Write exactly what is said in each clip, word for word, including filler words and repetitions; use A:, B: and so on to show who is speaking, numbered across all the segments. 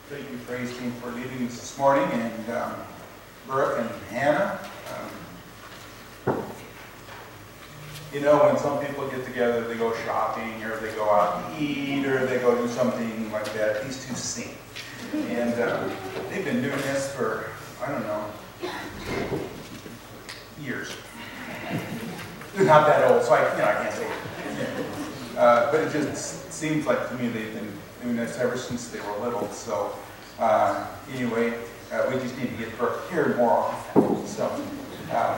A: Thank you, praise team, for leading us this morning, and um, Brooke and Hannah. Um, you know, when some people get together, they go shopping, or they go out and eat, or they go do something like that. These two sing. And uh, they've been doing this for, I don't know, years. They're not that old, so I, you know, I can't say it. Uh, but it just seems like to me they've been doing this ever since they were little. So uh, anyway, uh, we just need to get Brooke here more often. So, uh,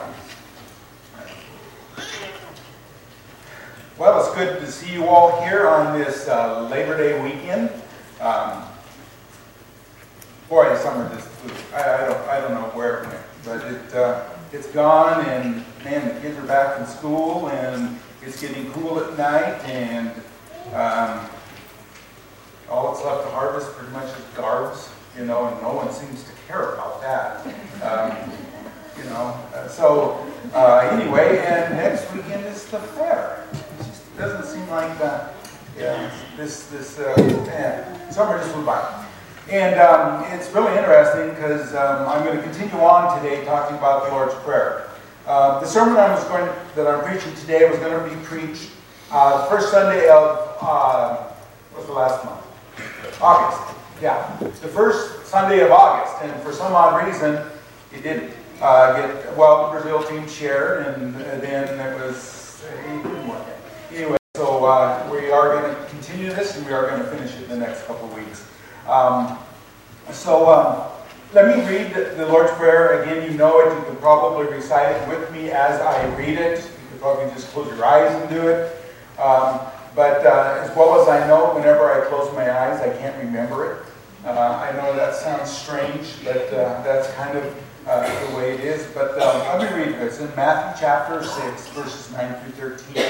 A: well, it's good to see you all here on this uh, Labor Day weekend. Um, boy, the summer just flew. I, I don't, I don't know where it went, but it, uh, it's gone. And man, the kids are back in school, and it's getting cool at night, and um, all that's left to harvest pretty much is garbs, you know, and no one seems to care about that. Um, you know, uh, so uh, anyway, and next weekend is the fair. It just doesn't seem like uh, yeah, this this uh, man, summer just flew by. And um, it's really interesting because um, I'm going to continue on today talking about the Lord's Prayer. Uh, the sermon I was going to, that I'm preaching today was going to be preached uh, the first Sunday of uh, what's the last month? August. Yeah, the first Sunday of August, and for some odd reason, it didn't uh, get. Well, the Brazil team shared, and then it was it didn't work out. Anyway, so uh, we are going to continue this, and we are going to finish it in the next couple of weeks. Um, so. Um, Let me read the Lord's Prayer. Again, you know it. You can probably recite it with me as I read it. You could probably just close your eyes and do it. Um, but uh, as well as I know, whenever I close my eyes, I can't remember it. Uh, I know that sounds strange, but uh, that's kind of uh, the way it is. But um, let me read this in Matthew chapter six, verses nine through thirteen.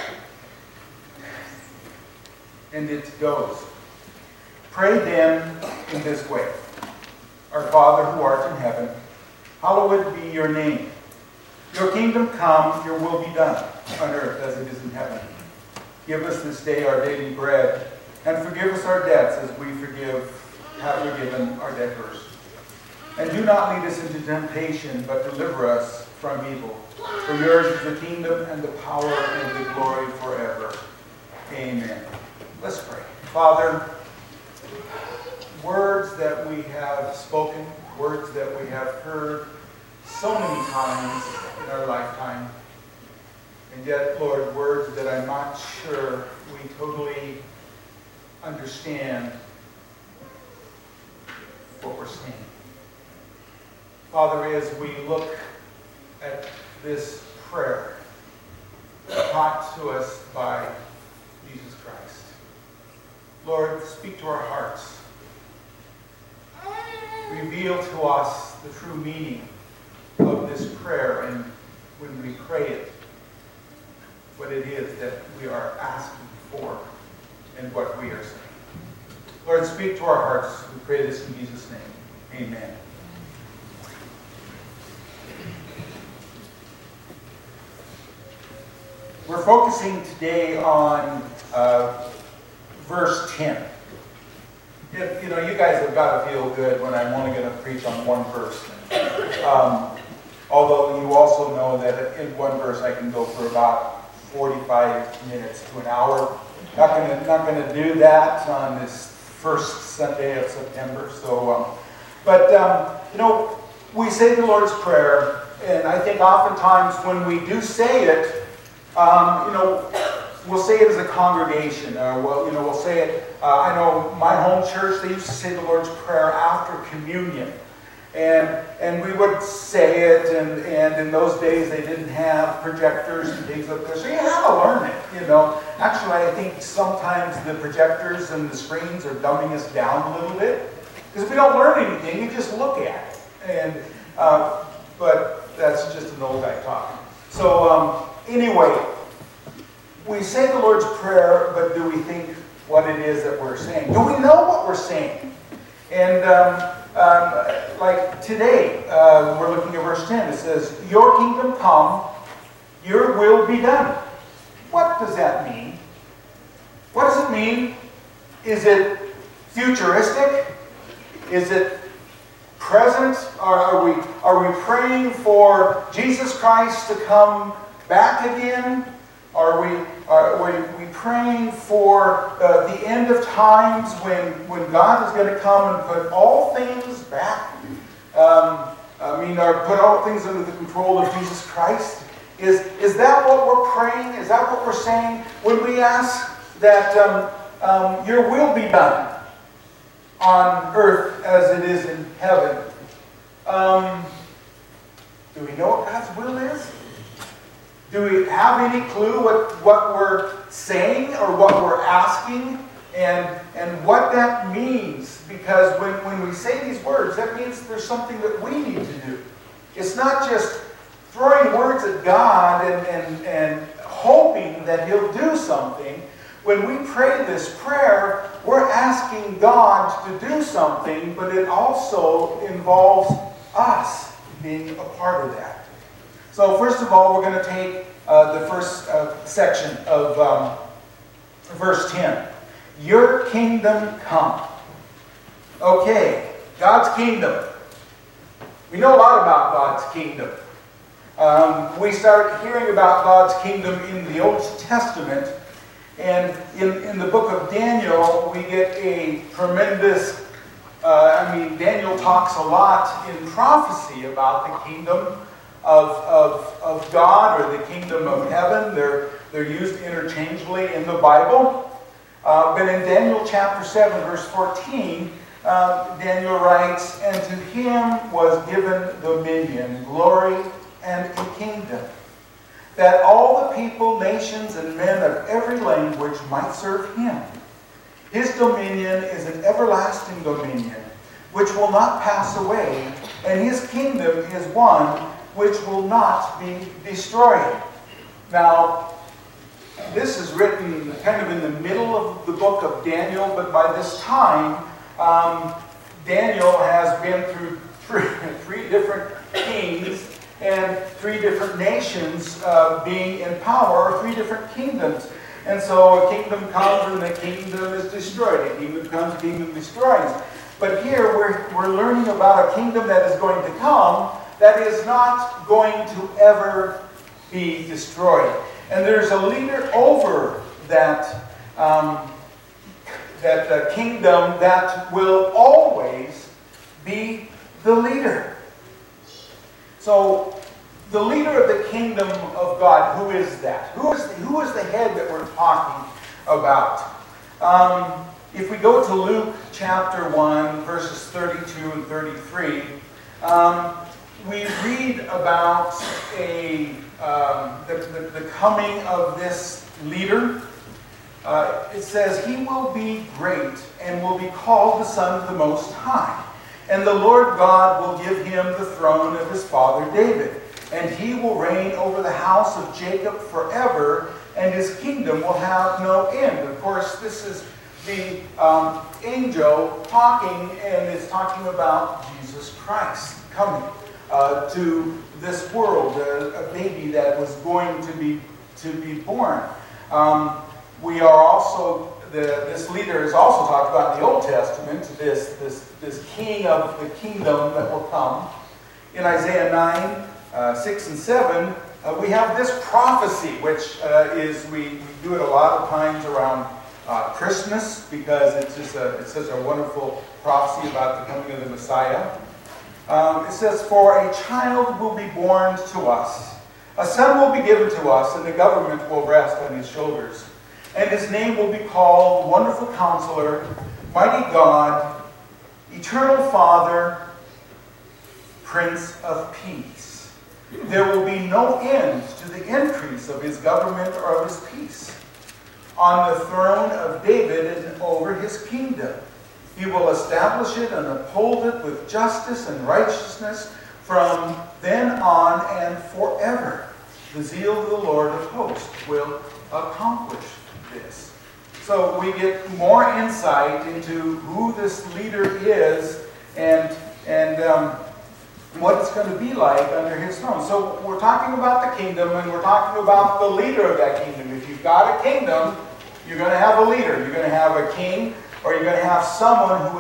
A: And it goes, "Pray then in this way. Our Father who art in heaven, hallowed be your name. Your kingdom come, your will be done, on earth as it is in heaven. Give us this day our daily bread, and forgive us our debts as we forgive, have forgiven our debtors. And do not lead us into temptation, but deliver us from evil. For yours is the kingdom, and the power, and the glory forever. Amen." Let's pray. Father, words that we have spoken, words that we have heard so many times in our lifetime, and yet, Lord, words that I'm not sure we totally understand what we're saying. Father, as we look at this prayer taught to us by Jesus Christ, Lord, speak to our hearts. Reveal to us the true meaning of this prayer, and when we pray it, what it is that we are asking for and what we are saying. Lord, speak to our hearts. We pray this in Jesus' name. Amen. We're focusing today on uh, verse ten. If, you know, you guys have got to feel good when I'm only going to preach on one verse. Um, although you also know that in one verse I can go for about forty-five minutes to an hour. Not going to not going to do that on this first Sunday of September. So, um, but um, you know, we say the Lord's Prayer, and I think oftentimes when we do say it, um, you know, we'll say it as a congregation. Uh, well, you know, we'll say it. Uh, I know my home church, they used to say the Lord's Prayer after communion. And and we would say it, and, and in those days they didn't have projectors and things up there. So you had to learn it, you know. Actually, I think sometimes the projectors and the screens are dumbing us down a little bit. Because if we don't learn anything, we just look at it. And uh, but that's just an old guy talking. So um, anyway, we say the Lord's Prayer, but do we think what it is that we're saying? Do we know what we're saying? And um, um, like today, uh, we're looking at verse ten. It says, "Your kingdom come, your will be done." What does that mean? What does it mean? Is it futuristic? Is it present? Or are we, are we praying for Jesus Christ to come back again? Are we, are we, we praying for uh, the end of times when, when God is going to come and put all things back? Um, I mean, or put all things under the control of Jesus Christ? Is, is that what we're praying? Is that what we're saying when we ask that um, um, your will be done on earth as it is in heaven? Um, do we know what God's will is? Do we have any clue what, what we're saying or what we're asking and, and what that means? Because when, when we say these words, that means there's something that we need to do. It's not just throwing words at God and, and, and hoping that He'll do something. When we pray this prayer, we're asking God to do something, but it also involves us being a part of that. So first of all, we're going to take uh, the first uh, section of um, verse ten. Your kingdom come. Okay, God's kingdom. We know a lot about God's kingdom. Um, we start hearing about God's kingdom in the Old Testament. And in, in the book of Daniel, we get a tremendous, uh, I mean, Daniel talks a lot in prophecy about the kingdom of, of, of God or the kingdom of heaven. They're, they're used interchangeably in the Bible. Uh, but in Daniel chapter seven, verse fourteen, uh, Daniel writes, "And to him was given dominion, glory, and a kingdom, that all the people, nations, and men of every language might serve him. His dominion is an everlasting dominion, which will not pass away, and his kingdom is one which will not be destroyed." Now, this is written kind of in the middle of the book of Daniel, but by this time, um, Daniel has been through three, three different kings and three different nations uh, being in power, or three different kingdoms. And so a kingdom comes and the kingdom is destroyed. A kingdom comes, a kingdom destroys. But here we're, we're learning about a kingdom that is going to come that is not going to ever be destroyed. And there's a leader over that, um, that uh, kingdom that will always be the leader. So, the leader of the kingdom of God, who is that? Who is, who is the head that we're talking about? Um, if we go to Luke chapter one, verses thirty-two and thirty-three, um, we read about a, um, the, the, the coming of this leader. Uh, it says, "He will be great and will be called the Son of the Most High. And the Lord God will give him the throne of his father David. And he will reign over the house of Jacob forever, and his kingdom will have no end." Of course, this is the um, angel talking, and it's talking about Jesus Christ coming uh, to this world, a, a baby that was going to be to be born. Um, we are also The, this leader is also talked about in the Old Testament, this, this, this king of the kingdom that will come. In Isaiah nine, uh, six and seven, uh, we have this prophecy, which uh, is, we, we do it a lot of times around uh, Christmas, because it's just a, it's such a wonderful prophecy about the coming of the Messiah. Um, it says, "For a child will be born to us, a son will be given to us, and the government will rest on his shoulders. And his name will be called Wonderful Counselor, Mighty God, Eternal Father, Prince of Peace. There will be no end to the increase of his government or of his peace. On the throne of David and over his kingdom, he will establish it and uphold it with justice and righteousness from then on and forever. The zeal of the Lord of hosts will accomplish this." So we get more insight into who this leader is and, and um, what it's going to be like under his throne. So we're talking about the kingdom, and we're talking about the leader of that kingdom. If you've got a kingdom, you're going to have a leader. You're going to have a king, or you're going to have someone who is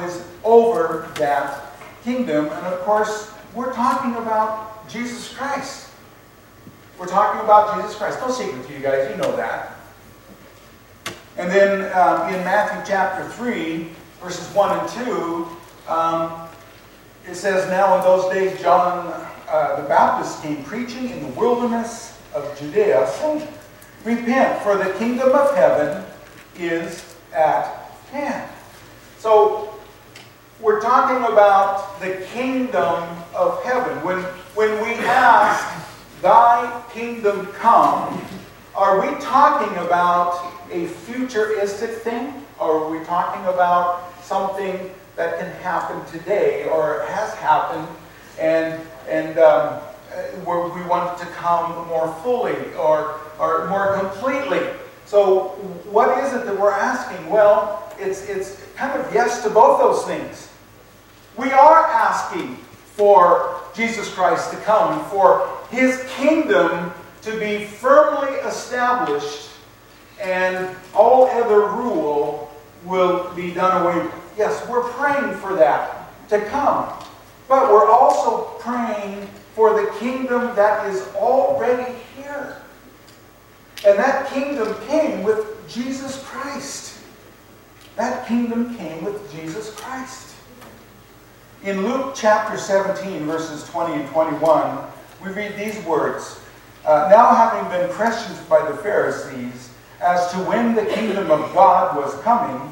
A: over that kingdom. And of course, we're talking about Jesus Christ. We're talking about Jesus Christ. No secret to you guys, you know that. And then um, in Matthew chapter three, verses one and two, um, it says, "Now in those days John uh, the Baptist came preaching in the wilderness of Judea, saying, 'Repent, for the kingdom of heaven is at hand.'" So we're talking about the kingdom of heaven. When, when we ask, "Thy kingdom come," are we talking about a futuristic thing? Or are we talking about something that can happen today or has happened and, and um, where we want it to come more fully or, or more completely? So what is it that we're asking? Well, it's, it's kind of yes to both those things. We are asking for Jesus Christ to come, for His kingdom to be firmly established, and all other rule will be done away with. Yes, we're praying for that to come. But we're also praying for the kingdom that is already here. And that kingdom came with Jesus Christ. That kingdom came with Jesus Christ. In Luke chapter seventeen, verses twenty and twenty-one, we read these words. Uh, "Now having been questioned by the Pharisees as to when the kingdom of God was coming,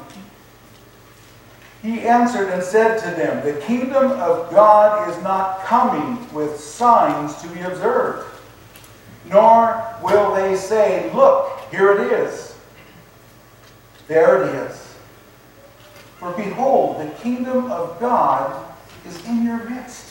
A: He answered and said to them, 'The kingdom of God is not coming with signs to be observed, nor will they say, Look, here it is. There it is. For behold, the kingdom of God is in your midst.'"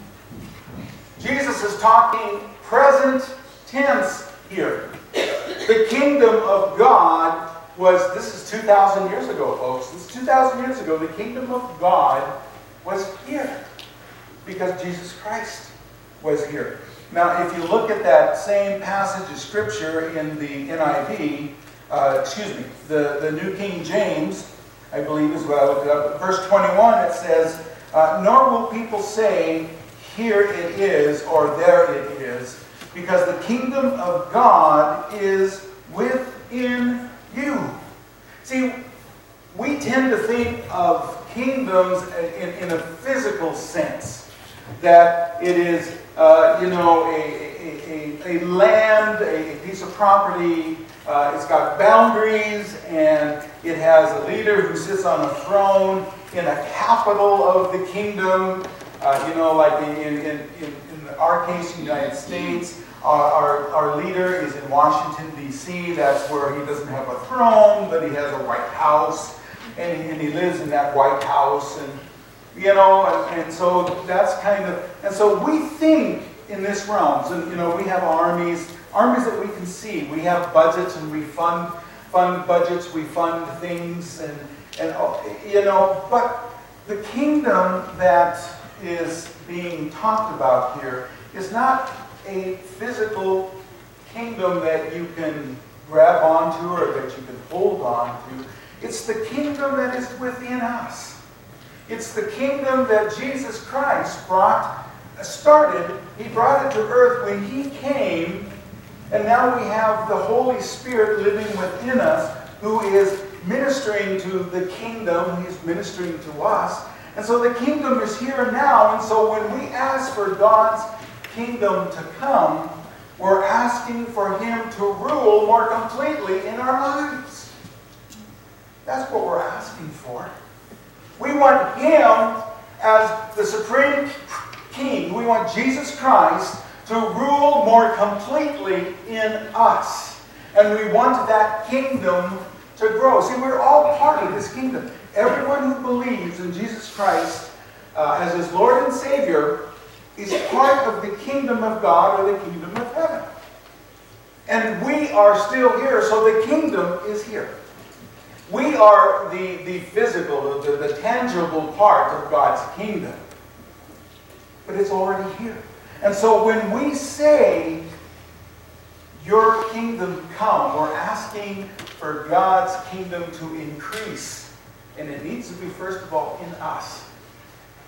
A: Jesus is talking present tense here. The kingdom of God was, this is two thousand years ago, folks. This is two thousand years ago. The kingdom of God was here because Jesus Christ was here. Now, if you look at that same passage of Scripture in the N I V, uh, excuse me, the, the New King James, I believe is what I looked up. Verse twenty-one, it says, uh, "Nor will people say, 'Here it is,' or 'There it is,' because the kingdom of God is within you." See, we tend to think of kingdoms in, in a physical sense. That it is, uh, you know, a, a, a, a land, a piece of property. Uh, it's got boundaries, and it has a leader who sits on a throne in a capital of the kingdom. Uh, you know, like in, in, in, in our case, the United States. Our, our, our leader is in Washington, D C That's where he doesn't have a throne, but he has a White House, and he, and he lives in that White House, and you know, and, and so that's kind of, and so we think in this realms, and you know, we have armies, armies that we can see. We have budgets, and we fund fund budgets, we fund things, and and you know, but the kingdom that is being talked about here is not a physical kingdom that you can grab onto or that you can hold on to. It's the kingdom that is within us. It's the kingdom that Jesus Christ brought, started. He brought it to earth when He came, and now we have the Holy Spirit living within us who is ministering to the kingdom. He's ministering to us. And so the kingdom is here now, and so when we ask for God's kingdom to come, we're asking for Him to rule more completely in our lives. That's what we're asking for. We want Him as the supreme king. We want Jesus Christ to rule more completely in us. And we want that kingdom to grow. See, we're all part of this kingdom. Everyone who believes in Jesus Christ uh, as His Lord and Savior is part of the kingdom of God or the kingdom of heaven. And we are still here, so the kingdom is here. We are the, the physical, the, the tangible part of God's kingdom. But it's already here. And so when we say, "Your kingdom come," we're asking for God's kingdom to increase. And it needs to be, first of all, in us.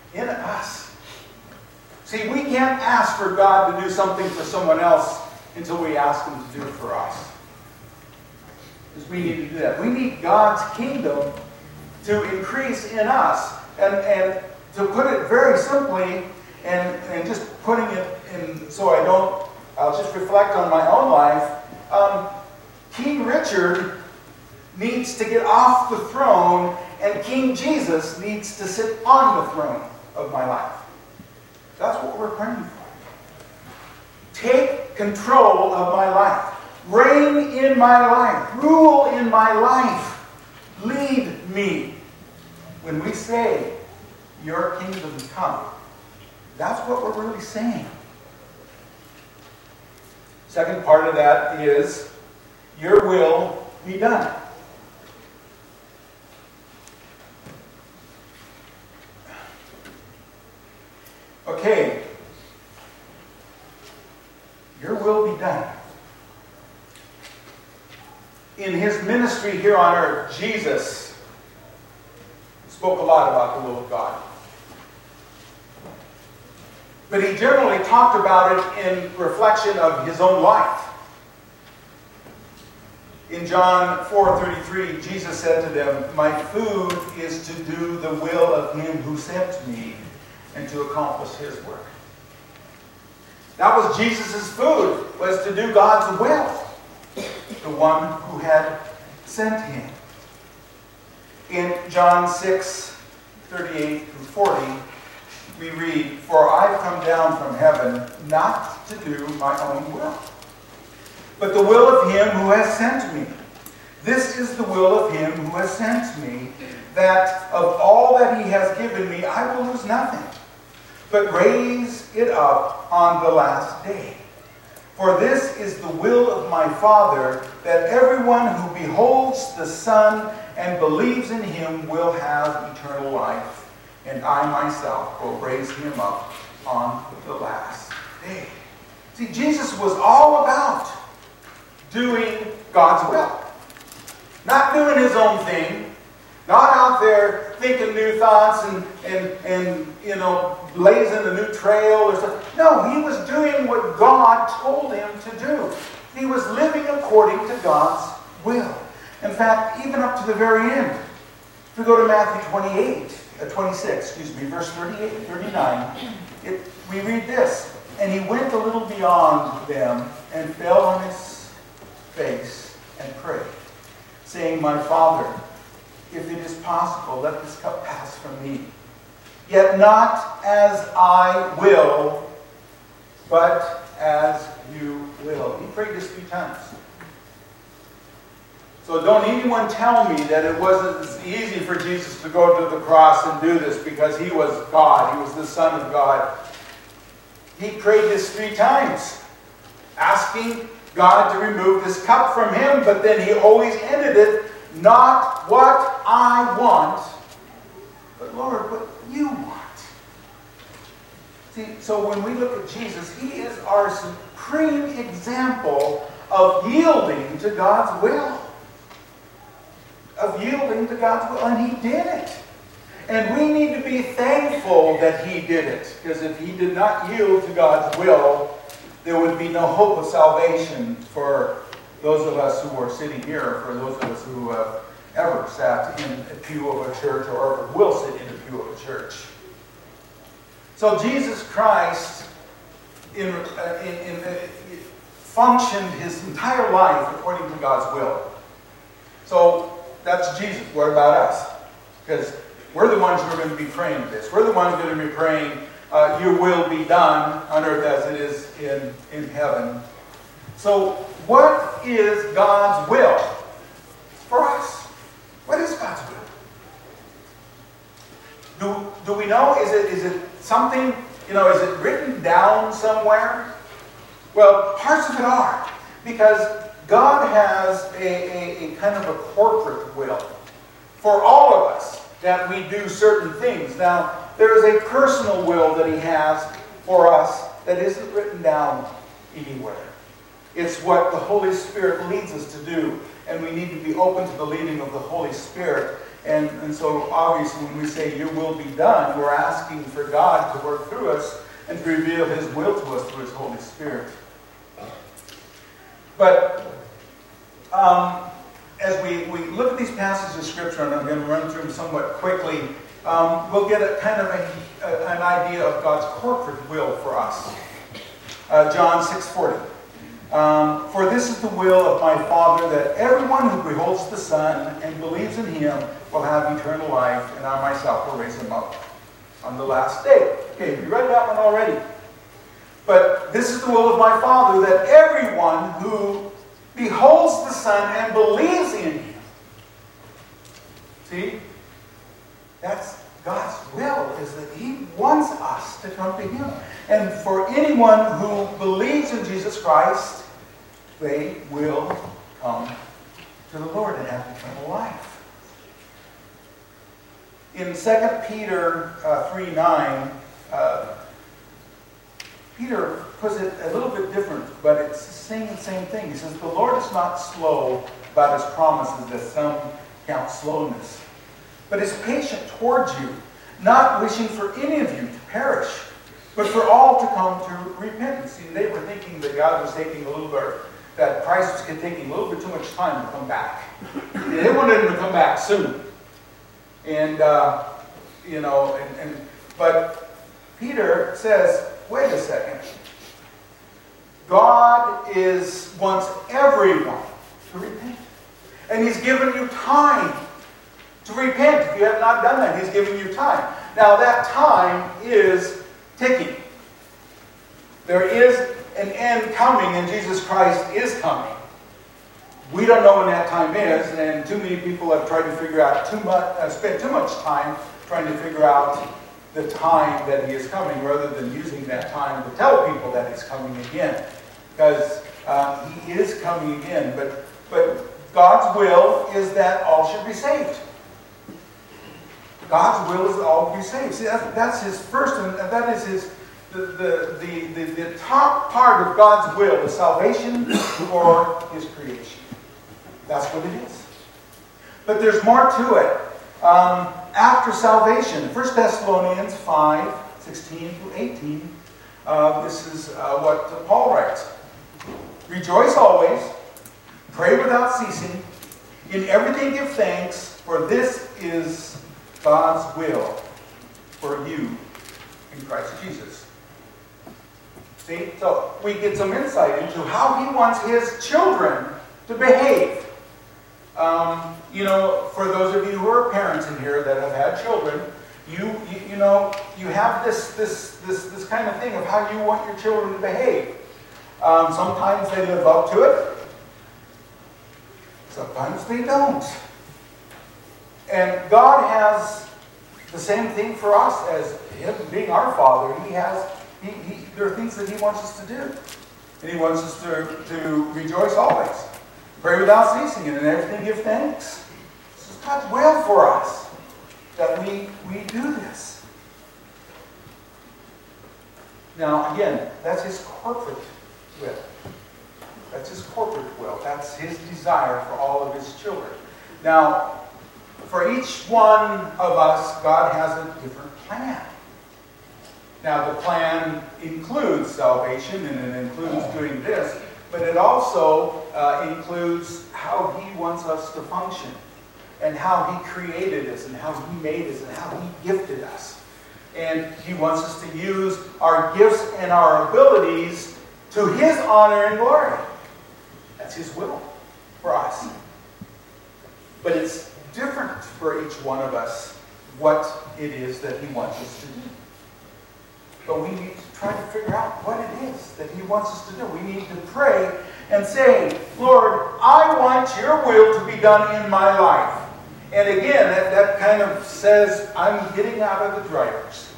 A: in us. See, we can't ask for God to do something for someone else until we ask Him to do it for us. Because we need to do that. We need God's kingdom to increase in us. And, and to put it very simply, and, and just putting it in so I don't, I'll just reflect on my own life. Um, King Richard needs to get off the throne, and King Jesus needs to sit on the throne of my life. That's what we're praying for. Take control of my life. Reign in my life. Rule in my life. Lead me. When we say, your kingdom come, that's what we're really saying. Second part of that is, your will be done. Okay. Your will be done. In His ministry here on earth, Jesus spoke a lot about the will of God. But He generally talked about it in reflection of His own life. In John four thirty-three, Jesus said to them, my food is to do the will of Him who sent me and to accomplish His work. That was Jesus' food, was to do God's will. The one who had sent Him. In John six thirty-eight through forty, we read, for I've come down from heaven not to do my own will, but the will of Him who has sent me. This is the will of Him who has sent me, that of all that He has given me, I will lose nothing, but raise it up on the last day. For this is the will of my Father, that everyone who beholds the Son and believes in Him will have eternal life, and I myself will raise him up on the last day. See, Jesus was all about doing God's will. Not doing His own thing. Not out there thinking new thoughts and, and, and you know, blazing a new trail or something. No, He was doing what God told Him to do. He was living according to God's will. In fact, even up to the very end. If we go to Matthew twenty-eight, uh, twenty-six, excuse me, verse thirty-eight and thirty-nine, it, we read this. And He went a little beyond them and fell on His face and prayed, saying, my Father, if it is possible, let this cup pass from me. Yet not as I will, but as you will. He prayed this three times. So don't anyone tell me that it wasn't easy for Jesus to go to the cross and do this because He was God. He was the Son of God. He prayed this three times, asking God to remove this cup from Him, but then He always ended it, not what I want, but Lord, what you want. See, so when we look at Jesus, He is our supreme example of yielding to God's will. Of yielding to God's will, and He did it. And we need to be thankful that He did it, because if He did not yield to God's will, there would be no hope of salvation for those of us who are sitting here, for those of us who have ever sat in a pew of a church or ever will sit in a pew of a church. So Jesus Christ in, uh, in, in, uh, functioned His entire life according to God's will. So that's Jesus. What about us? Because we're the ones who are going to be praying this. We're the ones who are going to be praying, uh, your will be done on earth as it is in, in heaven. So what is God's will for us? What is God's will? Do, do we know? Is it, is it something, you know, is it written down somewhere? Well, parts of it are. Because God has a, a, a kind of a corporate will for all of us that we do certain things. Now, there is a personal will that He has for us that isn't written down anywhere. It's what the Holy Spirit leads us to do, and we need to be open to the leading of the Holy Spirit And, and so obviously when we say your will be done, we're asking for God to work through us and to reveal his will to us through his Holy Spirit. But um, as we, we look at these passages of Scripture, and I'm going to run through them somewhat quickly, um, we'll get a kind of a, a, an idea of God's corporate will for us. Uh, John six forty. Um, For this is the will of my Father, that everyone who beholds the Son and believes in him will have eternal life, and I myself will raise him up on the last day. Okay, you read that one already. But this is the will of my Father, that everyone who beholds the Son and believes in him. See? That's God's will, is that he wants us to come to him. And for anyone who believes in Jesus Christ, they will come to the Lord and have eternal life. In Second Peter uh, three nine, uh, Peter puts it a little bit different, but it's the same, same thing. He says, the Lord is not slow about his promises, as some count slowness, but is patient towards you, not wishing for any of you to perish, but for all to come to repentance. See, they were thinking that God was taking a little bit, that Christ was taking a little bit too much time to come back. They wanted him to come back soon. And, uh, you know, and, and but Peter says, wait a second. God is wants everyone to repent. And he's given you time to repent. If you have not done that, he's given you time. Now that time is ticking. There is an end coming, and Jesus Christ is coming. We don't know when that time is, and too many people have tried to figure out too much, uh, spent too much time trying to figure out the time that he is coming, rather than using that time to tell people that he's coming again, because uh, he is coming again. But but God's will is that all should be saved. God's will is that all be saved. See, that's, that's his first, and that is his. The, the, the, the, the top part of God's will is salvation for his creation. That's what it is. But there's more to it. Um, after salvation, First Thessalonians five, sixteen to eighteen, uh, this is uh, what Paul writes. Rejoice always, pray without ceasing, in everything give thanks, for this is God's will for you in Christ Jesus. See, so we get some insight into how he wants his children to behave. Um, you know, for those of you who are parents in here that have had children, you, you you know, you have this this this this kind of thing of how you want your children to behave. Um, sometimes they live up to it. Sometimes they don't. And God has the same thing for us as him being our Father. He has He, he, there are things that he wants us to do. And he wants us to, to rejoice always. Pray without ceasing, and in everything give thanks. This is God's will for us, that we, we do this. Now, again, that's his corporate will. That's his corporate will. That's his desire for all of his children. Now, for each one of us, God has a different plan. Now, the plan includes salvation, and it includes doing this, but it also uh, includes how he wants us to function, and how he created us, and how he made us, and how he gifted us. And he wants us to use our gifts and our abilities to his honor and glory. That's his will for us. But it's different for each one of us what it is that he wants us to do. But we need to try to figure out what it is that he wants us to do. We need to pray and say, Lord, I want your will to be done in my life. And again, that, that kind of says, I'm getting out of the driver's seat.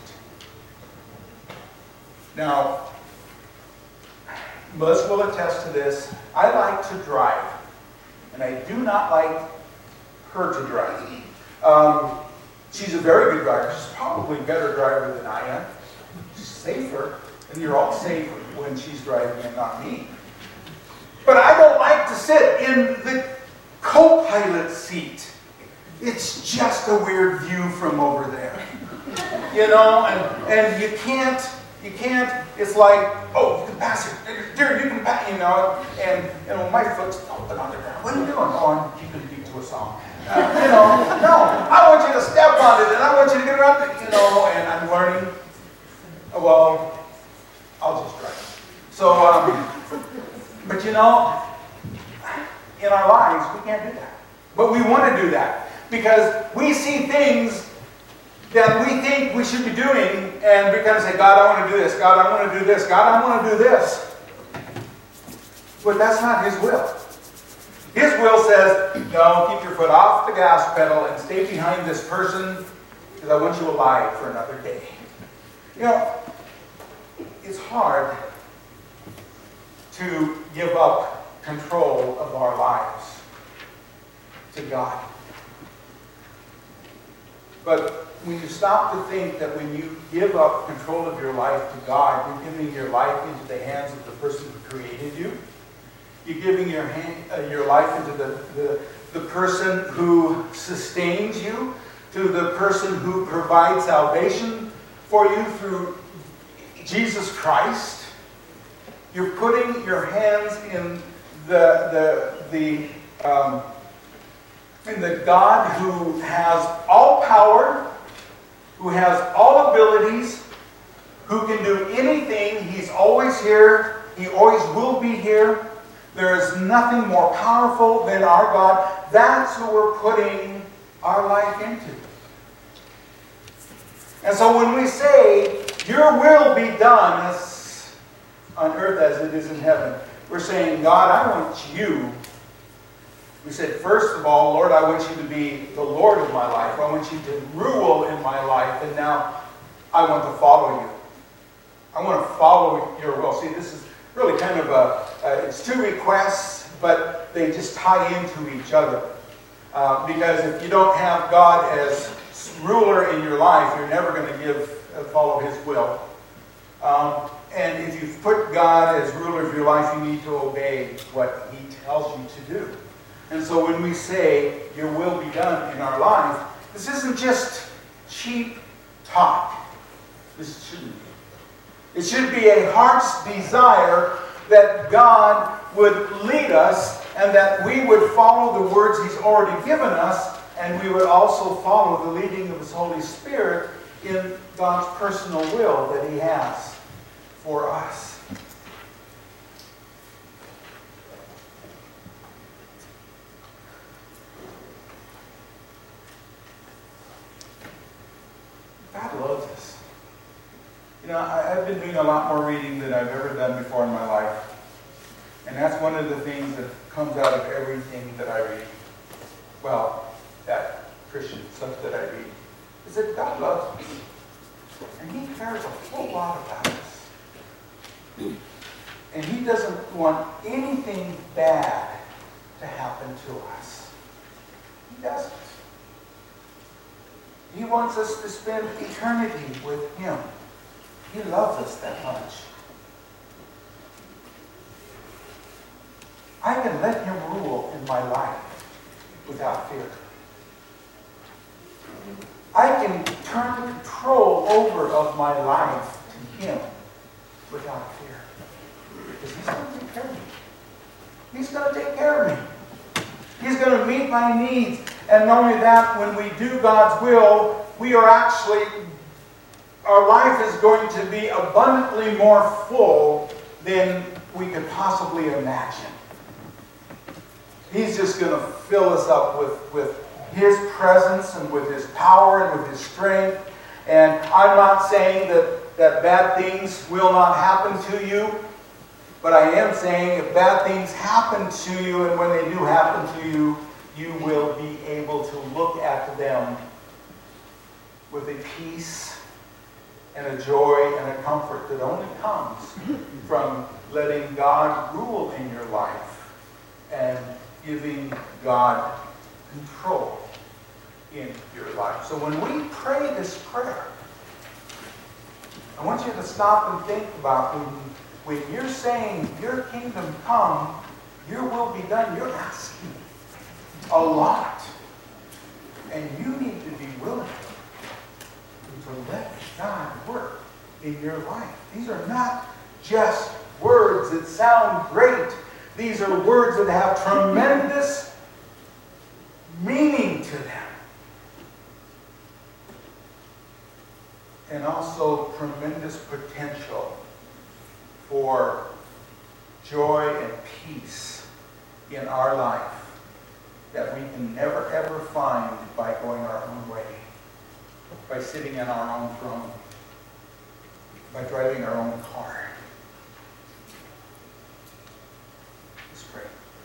A: Now, Melissa will attest to this. I like to drive. And I do not like her to drive. Um, she's a very good driver. She's probably a better driver than I am. She's safer. And you're all safer when she's driving and not me. But I don't like to sit in the co-pilot seat. it's just a weird view from over there. You know, and, and you can't, you can't, it's like, oh, you can pass it. Dear, you can pass, you know, and, you know, my foot's open on the ground. What are you doing? Oh, I'm keeping beat to a song. Uh, you know, no, I want you to step on it, and I want you to get around it, you know, and I'm learning. Well, I'll just try it. So, um, but you know, in our lives, we can't do that. But we want to do that because we see things that we think we should be doing, and we kind of say, God, I want to do this. God, I want to do this. God, I want to do this. But that's not His will. His will says, no, keep your foot off the gas pedal and stay behind this person because I want you alive for another day. You know, it's hard to give up control of our lives to God. But when you stop to think that when you give up control of your life to God, you're giving your life into the hands of the person who created you. You're giving your, hand, uh, your life into the, the, the person who sustains you, to the person who provides salvation for you through Jesus Christ. You're putting your hands in the, the, the, um, in the God who has all power, who has all abilities, who can do anything. He's always here. He always will be here. There is nothing more powerful than our God. That's who we're putting our life into. And so when we say, your will be done as on earth as it is in heaven, we're saying, God, I want you. We said, first of all, Lord, I want you to be the Lord of my life. I want you to rule in my life. And now I want to follow you. I want to follow your will. See, this is really kind of a, uh, it's two requests, but they just tie into each other. Uh, because if you don't have God as ruler in your life, you're never going to give uh, follow His will. Um, and if you've put God as ruler of your life, you need to obey what He tells you to do. And so when we say, your will be done in our life, this isn't just cheap talk. This shouldn't be. It should be a heart's desire that God would lead us and that we would follow the words He's already given us, and we would also follow the leading of His Holy Spirit in God's personal will that He has for us. God loves us. You know, I, I've been doing a lot more reading than I've ever done before in my life. And that's one of the things that comes out of everything that I read. Well, that Christian stuff that I read. Is that God loves us. And He cares a whole lot about us. And He doesn't want anything bad to happen to us. He doesn't. He wants us to spend eternity with Him. He loves us that much. I can let Him rule in my life without fear. I can turn the control over of my life to Him without fear. Because He's going to take care of me. He's going to take care of me. He's going to meet my needs. And not only that, when we do God's will, we are actually, our life is going to be abundantly more full than we could possibly imagine. He's just going to fill us up with, with His presence and with His power and with His strength. And I'm not saying that, that bad things will not happen to you, but I am saying if bad things happen to you, and when they do happen to you, you will be able to look at them with a peace and a joy and a comfort that only comes from letting God rule in your life and giving God control in your life. So when we pray this prayer, I want you to stop and think about when, when you're saying, your kingdom come, your will be done, you're asking a lot. And you need to be willing to let God work in your life. These are not just words that sound great. These are words that have tremendous meaning to them. And also tremendous potential for joy and peace in our life that we can never ever find by going our own way, by sitting in our own throne, by driving our own car. Let's pray.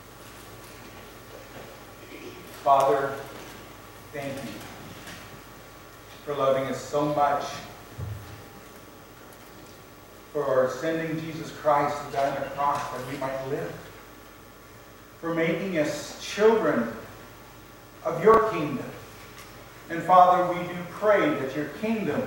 A: Father, thank you for loving us so much, for sending Jesus Christ to die on the cross that we might live, for making us children of your kingdom. And Father, we do pray that your kingdom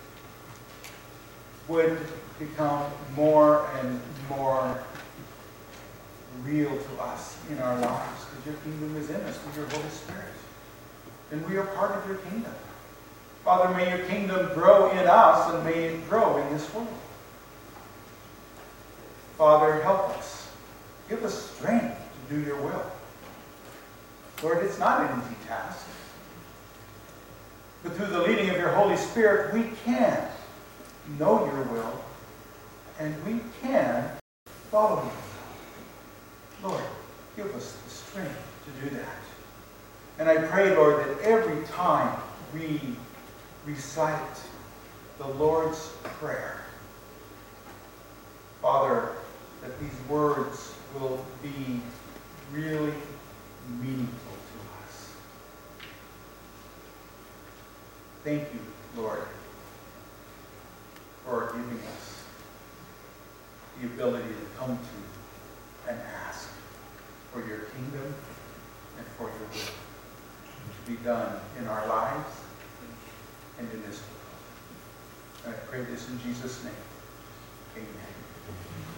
A: would become more and more real to us in our lives, because your kingdom is in us through your Holy Spirit. And we are part of your kingdom. Father, may your kingdom grow in us, and may it grow in this world. Father, help us. Give us strength to do your will. Lord, it's not an easy task. But through the leading of your Holy Spirit, we can know your will, and we can follow your will. Lord, give us the strength to do that. And I pray, Lord, that every time we recite the Lord's Prayer, Father, that these words will be really meaningful to us. Thank you, Lord, for giving us the ability to come to and ask for your kingdom and for your will to be done in our lives and in this world. And I pray this in Jesus' name. Amen.